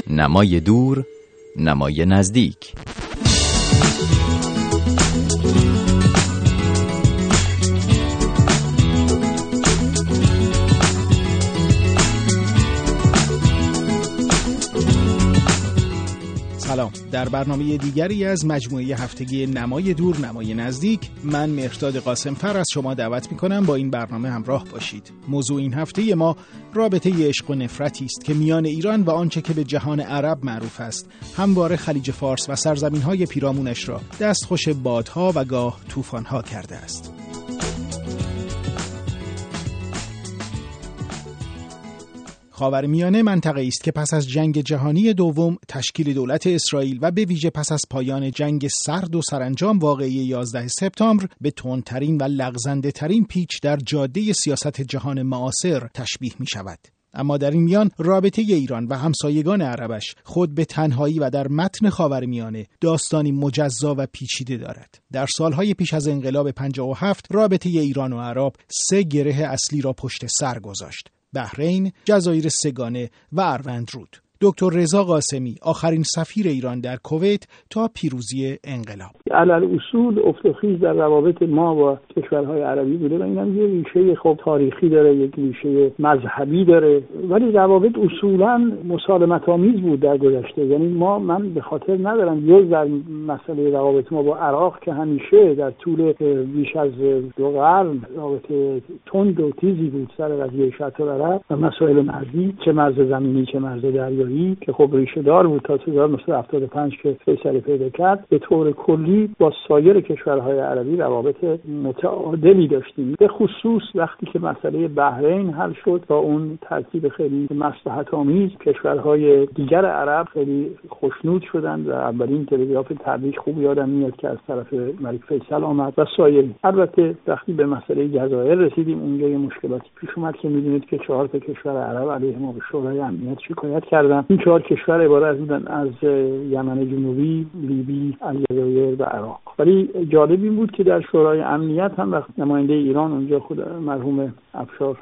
نمای دور، نمای نزدیک. سلام. در برنامه دیگری از مجموعه هفتگی نمای دور نمای نزدیک، من مهرداد قاسمفر از شما دعوت میکنم با این برنامه همراه باشید. موضوع این هفته ما رابطه عشق و نفرتی است که میان ایران و آنچه که به جهان عرب معروف است همواره خلیج فارس و سرزمین‌های پیرامونش را دستخوش بادها و گاه طوفان‌ها کرده است. خاورمیانه منطقه‌ای است که پس از جنگ جهانی دوم تشکیل دولت اسرائیل و به ویژه پس از پایان جنگ سرد و سرانجام واقعی 11 سپتامبر به تندترین و لغزنده‌ترین پیچ در جاده سیاست جهان معاصر تشبیه می‌شود. اما در این میان رابطه ایران و همسایگان عربش خود به تنهایی و در متن خاورمیانه داستانی مجزا و پیچیده دارد. در سالهای پیش از انقلاب 57 رابطه ایران و عرب 3 گره اصلی را پشت سر گذاشت: بحرین، جزایر سگانه و اروندرود. دکتر رضا قاسمی، آخرین سفیر ایران در کویت تا پیروزی انقلاب. علالأصول افت و خیز در روابط ما با کشورهای عربی بوده و اینم یه ریشه تاریخی داره، یک ریشه مذهبی داره، ولی روابط اصولا مسالمت‌آمیز بود در گذشته. یعنی من به خاطر ندارم در مسئله روابط ما با عراق که همیشه در طول بیش از 2 قرن رابطه تند و تیزی بود سر قضیه شط العرب و مسائل مرزی، چه مرز زمینی چه مرز دریایی که خب ریشه دار بود تا 1975 که فیصله پیدا کرد. به طور کلی با سایر کشورهای عربی روابط متعادلی داشتیم، به خصوص وقتی که مسئله بحرین حل شد با اون ترتیب خیلی مصلحت آمیز کشورهای دیگر عرب خیلی خوشنود شدند و اولین تلگراف تبریک خوب یادم میاد که از طرف ملک فیصل آمد و سایر. البته وقتی به مسئله جزایر رسیدیم اونجا یه مشکلاتی پیش اومد که میدونید که 4 تا کشور عرب علیه ما به شورای امنیت شکایت کردند. این 4 کشور عبارت بودن از یمن جنوبی، لیبی، الجزایر و عراق. ولی جالب این بود که در شورای امنیت هم وقت نماینده ایران اونجا خود مرحوم افشار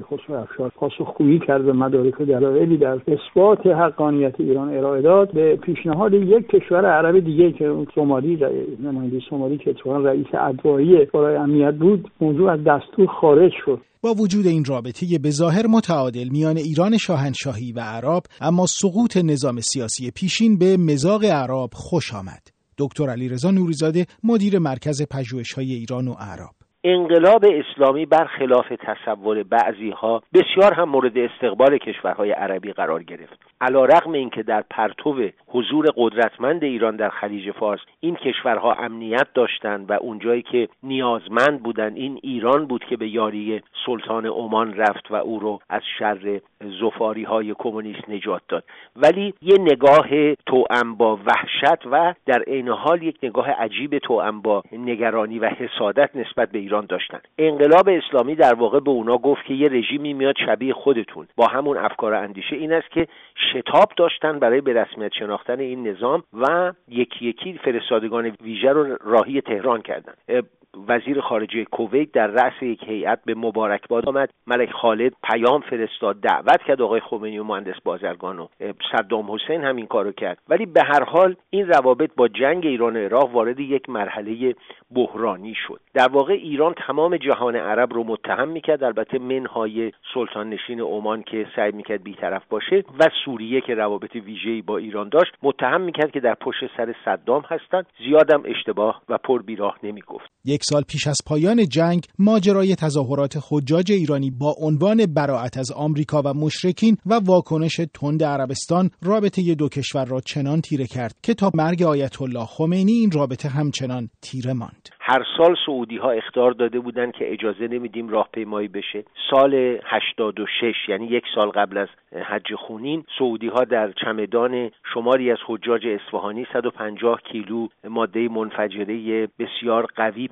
پاسخگویی کرد و مدارک و دلایلی در اثبات حقانیت ایران ارائه داد، به پیشنهاد یک کشور عرب دیگه که سومالی، نماینده سومالی که اتفاقا رئیس ادوایی شورای امنیت بود، موضوع از دستور خارج شد. با وجود این رابطه به ظاهر متعادل میان ایران شاهنشاهی و عرب، اما سقوط نظام سیاسی پیشین به مذاق عرب خوش آمد. دکتر علیرضا نوری‌زاده، مدیر مرکز پژوهش‌های ایران و عرب: انقلاب اسلامی برخلاف تصور بعضی‌ها بسیار هم مورد استقبال کشورهای عربی قرار گرفت. علی‌رغم اینکه در پرتو حضور قدرتمند ایران در خلیج فارس این کشورها امنیت داشتند و اونجایی که نیازمند بودند این ایران بود که به یاری سلطان عمان رفت و او رو از شر زفاری‌های کمونیست نجات داد، ولی یه نگاه توأم با وحشت و در عین حال یک نگاه عجیب توأم با نگرانی و حسادت نسبت به ایران داشتن. انقلاب اسلامی در واقع به اونا گفت که یه رژیمی میاد شبیه خودتون با همون افکار و اندیشه. این است که شتاب داشتن برای به رسمیت شناختن این نظام و یکی یکی فرستادگان ویژه رو راهی تهران کردن. وزیر خارجه کویت در رأس یک هیئت به مبارکباد آمد. ملک خالد پیام فرستاد، دعوت کرد آقای خمینی و مهندس بازرگان و صدام حسین هم این کارو کرد. ولی به هر حال این روابط با جنگ ایران و عراق وارد یک مرحله بحرانی شد. در واقع ایران تمام جهان عرب رو متهم میکرد، البته منهای سلطان نشین عمان که سعی میکرد بی‌طرف باشه و سوریه که روابط ویژه‌ای با ایران داشت متهم میکرد که در پشت سر صدام هستند. زیادم اشتباه و پر بیراه نمیگفت. 1 سال پیش از پایان جنگ، ماجرای تظاهرات حجاج ایرانی با عنوان براءت از آمریکا و مشرکین و واکنش تند عربستان رابطه 2 کشور را چنان تیره کرد که تا مرگ آیت الله خمینی این رابطه همچنان تیره ماند. هر سال سعودی ها اخطار داده بودند که اجازه نمیدیم راهپیمایی بشه. سال 86 یعنی 1 سال قبل از حج خونین، سعودی ها در چمدان شماری از حجاج اصفهانی 150 کیلو ماده منفجره بسیار قوی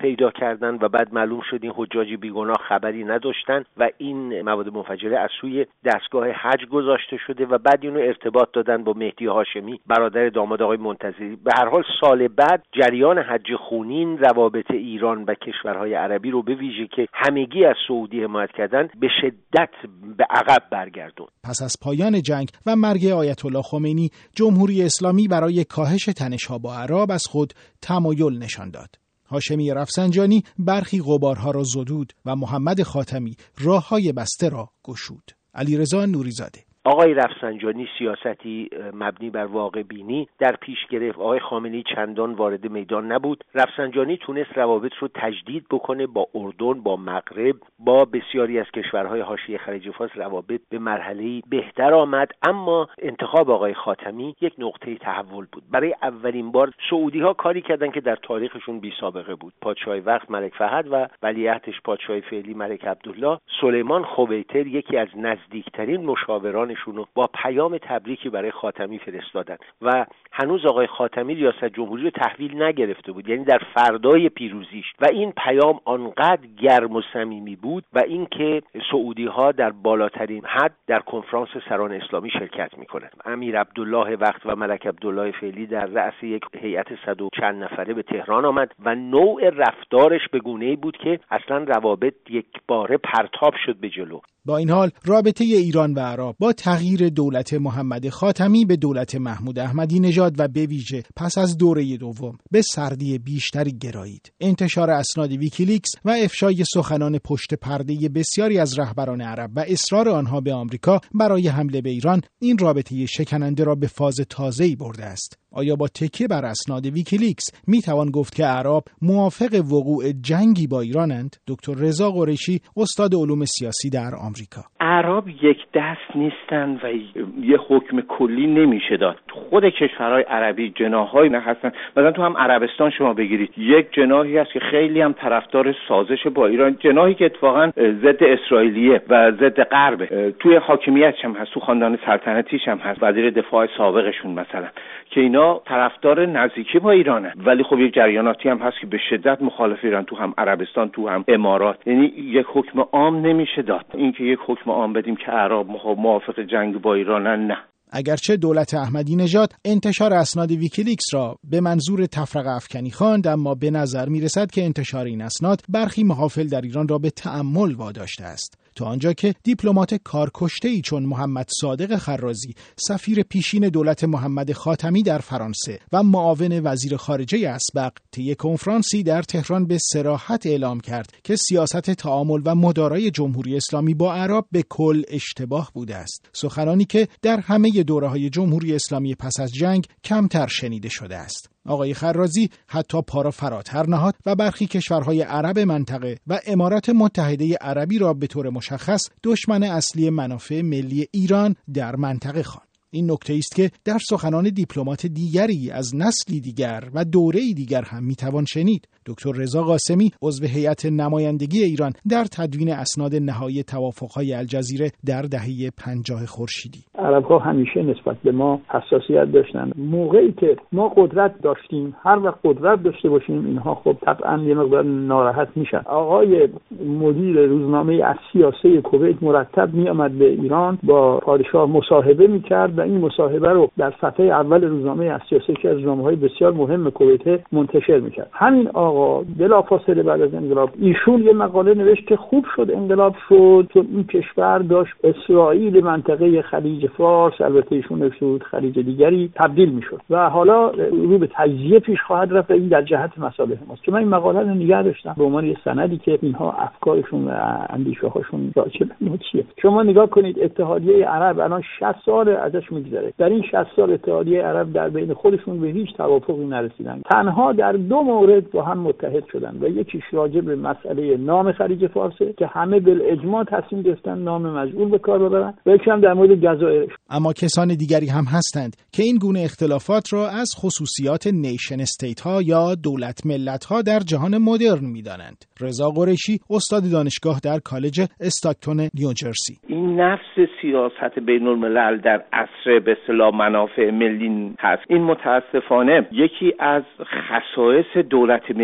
پیدا کردن و بعد معلوم شد این حجاج بیگناه خبری نداشتن و این مواد منفجره از سوی دستگاه حج گذاشته شده و بعد اینو ارتباط دادن با مهدی هاشمی برادر داماد آقای منتظری. به هر حال سال بعد جریان حج خونین روابط ایران و کشورهای عربی رو به ویژه که همگی از سعودی حمایت کردن به شدت به عقب برگردوند. پس از پایان جنگ و مرگ آیت الله خمینی، جمهوری اسلامی برای کاهش تنش‌ها با عرب از خود تمایل نشان داد. هاشمی رفسنجانی برخی غبارها را زدود و محمد خاتمی راه‌های بسته را گشود. علیرضا نوریزاده. آقای رفسنجانی سیاستی مبنی بر واقع بینی در پیش گرفت. آقای خامنه‌ای چندان وارد میدان نبود. رفسنجانی تونست روابط رو تجدید بکنه با اردن، با مغرب، با بسیاری از کشورهای حاشیه خلیج فارس روابط به مرحله‌ای بهتر آمد. اما انتخاب آقای خاتمی یک نقطه تحول بود. برای اولین بار سعودی‌ها کاری کردن که در تاریخشون بی سابقه بود. پادشاه وقت ملک فهد و ولیعهدش پادشاه فعلی ملک عبدالله، سلیمان خویتر یکی از نزدیکترین مشاوران شونو با پیام تبریکی برای خاتمی فرستادن و هنوز آقای خاتمی ریاست جمهوری رو تحویل نگرفته بود، یعنی در فردای پیروزیش، و این پیام آنقدر گرم و صمیمی بود و اینکه سعودی ها در بالاترین حد در کنفرانس سران اسلامی شرکت میکنند. امیر عبدالله وقت و ملک عبدالله فعلی در رأس یک هیئت 100 و چند نفره به تهران آمد و نوع رفتارش به گونه‌ای بود که اصلا روابط یک باره پرتاب شد به جلو. با این حال رابطه ایران و عرب با تغییر دولت محمد خاتمی به دولت محمود احمدی نژاد و به ویژه پس از دوره دوم به سردی بیشتری گرایید. انتشار اسناد ویکیلیکس و افشای سخنان پشت پرده بسیاری از رهبران عرب و اصرار آنها به آمریکا برای حمله به ایران این رابطه شکننده را به فاز تازه‌ای برده است. آیا با تکیه بر اسناد ویکیلیکس میتوان گفت که عرب موافق وقوع جنگی با ایرانند؟ دکتر رضا قریشی، استاد علوم سیاسی در آمریکا. عرب یک دست نیستن و یه حکم کلی نمیشه داد. خود کشورهای عربی جناح‌هایی هستن. مثلا تو هم عربستان شما بگیرید، یک جناحی هست که خیلی هم طرفدار سازش با ایران، جناحی که اتفاقا ضد اسرائیلیه و ضد غربه. توی حاکمیتش هم هست، تو خاندان سلطنتیش هم هست، وزیر دفاع سابقشون مثلا، که اینا طرفدار نزدیکی با ایرانه. ولی خب یک جریاناتی هم هست که به شدت مخالف ایران، تو هم عربستان، تو هم امارات. یعنی یک حکم عام نمیشه داد. اینکه یک حکم عام بدیم که عرب موافق جنگ با ایرانن، نه. اگرچه دولت احمدی نژاد انتشار اسناد ویکیلیکس را به منظور تفرقه افکنی خواند، اما به نظر میرسد که انتشار این اسناد برخی محافل در ایران را به تأمل واداشته است، تا آنجا که دیپلمات کارکشته‌ای چون محمد صادق خرازی، سفیر پیشین دولت محمد خاتمی در فرانسه و معاون وزیر خارجه اسبق، طی کنفرانسی در تهران به صراحت اعلام کرد که سیاست تعامل و مدارای جمهوری اسلامی با عرب به کل اشتباه بوده است. سخنانی که در همه دوره‌های جمهوری اسلامی پس از جنگ کمتر شنیده شده است. آقای خرازی حتی پا را فراتر نهاد و برخی کشورهای عرب منطقه و امارات متحده عربی را به طور مشخص دشمن اصلی منافع ملی ایران در منطقه خواند. این نکته است که در سخنان دیپلمات دیگری از نسلی دیگر و دوره‌ای دیگر هم میتوان شنید. دکتر رضا قاسمی، عضو هیئت نمایندگی ایران در تدوین اسناد نهایی توافق‌های الجزیره در دهه 50 خورشیدی: عرب‌ها همیشه نسبت به ما حساسیت داشتن. موقعی که ما قدرت داشتیم، هر وقت قدرت داشته باشیم، اینها خب طبعاً یه مقدار ناراحت میشن. آقای مدیر روزنامه السیاسه کویت مرتب میآمد به ایران، با پادشاه مصاحبه میکرد و این مصاحبه رو در صفحه اول روزنامه السیاسه که از روزنامه‌های بسیار مهم کویت منتشر میکرد. همین آقا بلافاصله بعد از انقلاب ایشون یه مقاله نوشت که خوب شد انقلاب شد، چون این کشور داشت اسرائیل منطقه خلیج فارس، البته ایشون نوشت خلیج دیگری، تبدیل میشد و حالا رو به تجزیه پیش خواهد رفت. این در جهت مصالح ماست که من این مقاله رو نگه داشتم به عنوان یه سندی که اینها افکارشون و اندیشه هاشون چیه. شما نگاه کنید، اتحادیه عرب الان 60 سال ازش میگذره. در این 60 سال اتحادیه عرب در بین خودشون به هیچ توافقی نرسیدن. تنها در 2 مورد با هم متحد شدن و یکیش راجع به مسئله نام خلیج فارسه که همه بالاجماع تصمیم گرفتن نام مجعول به کار ببرن، و یکی هم در مورد جزایر. اما کسان دیگری هم هستند که این گونه اختلافات را از خصوصیات نیشن استیت ها یا دولت ملت ها در جهان مدرن می‌دانند. رضا قریشی، استاد دانشگاه در کالج استاکتون نیوجرسی: این نفس سیاست بین الملل در عصر به اصطلاح منافع ملی هست. این متاسفانه یکی از خصایص دولت ملی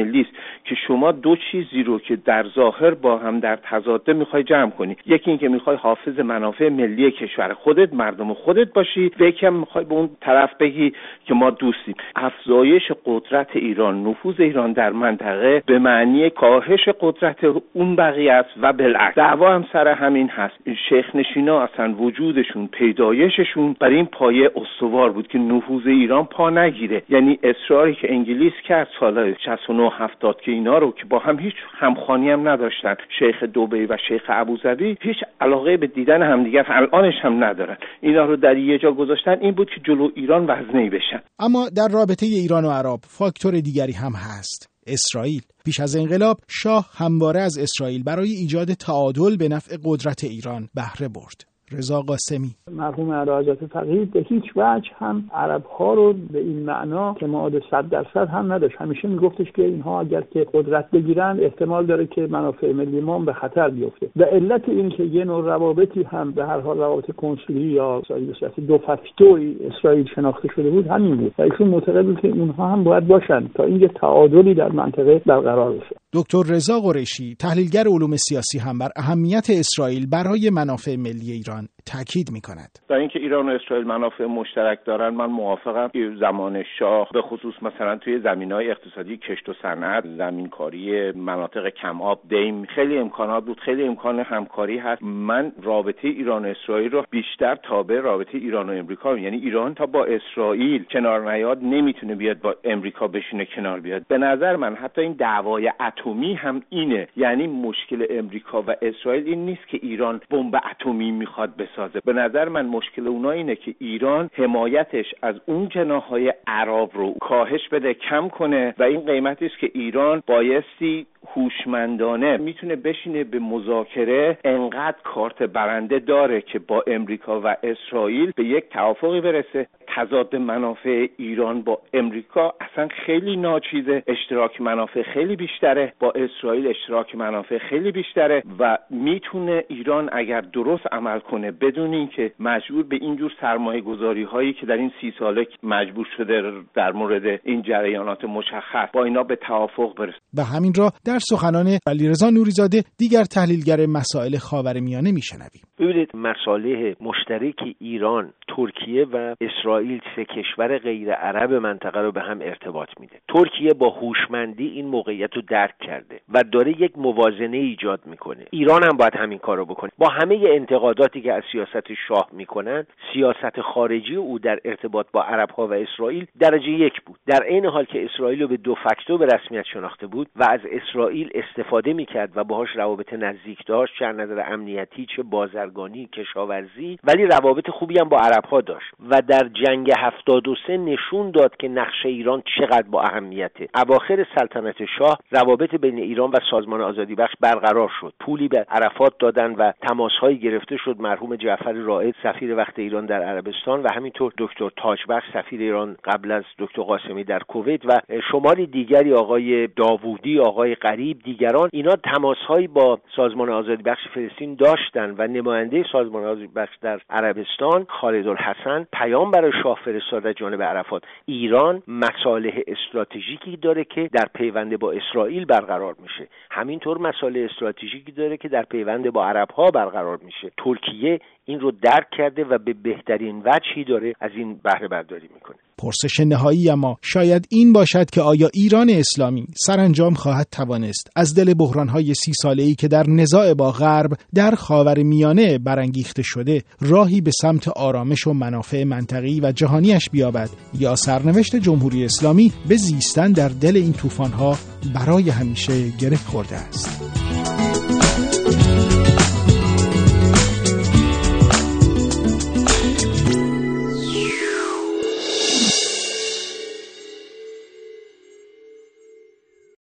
ملی است که شما دو چیزی رو که در ظاهر با هم در تضاد میخوای جمع کنی. یکی این که میخوای حافظ منافع ملی کشور خودت، مردم خودت باشی، و یکی هم میخوای به اون طرف بگی که ما دوستیم. افزایش قدرت ایران، نفوذ ایران در منطقه به معنی کاهش قدرت اون بقیه است و بالعکس. دعوا هم سر همین هست. شیخ نشینا اصلا وجودشون، پیدایششون بر این پایه استوار بود که نفوذ ایران پا نگیره. یعنی اصراری که انگلیس کرد سال 69 70 که اینا رو که با هم هیچ همخوانی هم نداشتن، شیخ دبی و شیخ ابوظبی هیچ علاقه به دیدن همدیگر الانش هم ندارن، اینا رو در یه جا گذاشتن این بود که جلو ایران وزنی بشن. اما در رابطه ایران و عرب فاکتور دیگری هم هست. اسرائیل. پیش از انقلاب شاه همواره از اسرائیل برای ایجاد تعادل به نفع قدرت ایران بهره برد. رضا قاسمی: مرحوم اعلیحضرت فقیه به هیچ وجه هم عرب‌ها رو به این معنا که اعتماد 100% هم نداشت. همیشه میگفتش که اینها اگر که قدرت بگیرن احتمال داره که منافع ملی ما به خطر بیفته. و علت این که یه نوع روابطی هم به هر حال روابط کنسولی یا به صورت دو فاکتوری اسرائیل شناخته شده بود همین بود. و ایشون معتقد بود که اونها هم باید باشن تا اینکه تعادلی در منطقه برقرار بشه. دکتر رضا قریشی، تحلیلگر علوم سیاسی، هم بر اهمیت اسرائیل برای منافع ملی ایران تاکید می‌کند. در اینکه ایران و اسرائیل منافع مشترک دارن من موافقم. زمان شاه به خصوص مثلا توی زمینه‌های اقتصادی، کشت و صنعت، زمینکاری، مناطق کم آب، دیم، خیلی امکانات بود، خیلی امکان همکاری هست. من رابطه ایران و اسرائیل رو بیشتر تابع رابطه ایران و امریکا، یعنی ایران تا با اسرائیل کنار نیاد نمیتونه بیاد با امریکا بشینه کنار بیاد. به نظر من حتی این دعوای اتمی هم اینه، یعنی مشکل امریکا و اسرائیل این نیست که ایران بمب اتمی میخواد بسازه. به نظر من مشکل اونا اینه که ایران حمایتش از اون جناح‌های عرب رو کاهش بده، کم کنه، و این قیمتی است که ایران بایستی هوشمندانه میتونه بشینه به مذاکره، انقدر کارت برنده داره که با امریکا و اسرائیل به یک توافقی برسه. تضاد منافع ایران با امریکا اصلا خیلی ناچیزه، اشتراک منافع خیلی بیشتره، با اسرائیل اشتراک منافع خیلی بیشتره و میتونه ایران اگر درست عمل کنه بدون اینکه مجبور به اینجور سرمایه گذاری هایی که در این 30 ساله مجبور شده در مورد این جریانات مشخص با اینا به توافق برسه. و همین را در سخنان علیرضا نوری‌زاده، دیگر تحلیلگر مسائل خاورمیانه میشنویم. ببینید، مصالح مشترک ایران، ترکیه و اسرائیل، سه کشور غیر عرب منطقه رو به هم ارتباط میده. ترکیه با هوشمندی این موقعیت رو درک کرده و داره یک موازنه ایجاد میکنه. ایران هم باید همین کارو بکنه. با همه انتقاداتی که از سیاست شاه میکنن، سیاست خارجی او در ارتباط با عرب‌ها و اسرائیل درجه 1 بود. در عین حال که اسرائیل رو به دو فاکتور به رسمیت شناخته بود و از اسرائیل استفاده میکرد و باهاش روابط نزدیک داشت، چه از نظر امنیتی، چه بازرگانی، کشاورزی، ولی روابط خوبی هم با عرب‌ها داشت و در جنگ 73 نشون داد که نقش ایران چقدر با اهمیته. اواخر سلطنت شاه روابط بین ایران و سازمان آزادی بخش برقرار شد. پولی به عرفات دادن و تماس‌هایی گرفته شد. مرحوم جعفر رائد سفیر وقت ایران در عربستان و همینطور دکتر تاجبخش سفیر ایران قبل از دکتر قاسمی در کویت و شماری دیگری، آقای داوودی، آقای غریب، دیگران، اینا تماس‌هایی با سازمان آزادی بخش فلسطین داشتن و نماینده سازمان آزادی بخش در عربستان خالدالحسن پیام برای شاه فرستاد از جانب عرفات. ایران مصالح استراتژیکی داره که در پیوند با اسرائیل برقرار میشه، همینطور مصالح استراتژیکی داره که در پیوند با عرب‌ها برقرار میشه. ترکیه این رو درک کرده و به بهترین وجهی داره از این بهره برداری میکنه. پرسش نهایی اما شاید این باشد که آیا ایران اسلامی سرانجام خواهد توانست از دل بحران‌های 30 ساله‌ای که در نزاع با غرب در خاورمیانه برانگیخته شده راهی به سمت آرامش و منافع منطقه‌ای و جهانیش بیابد، یا سرنوشت جمهوری اسلامی به زیستن در دل این طوفان‌ها برای همیشه گره خورده است؟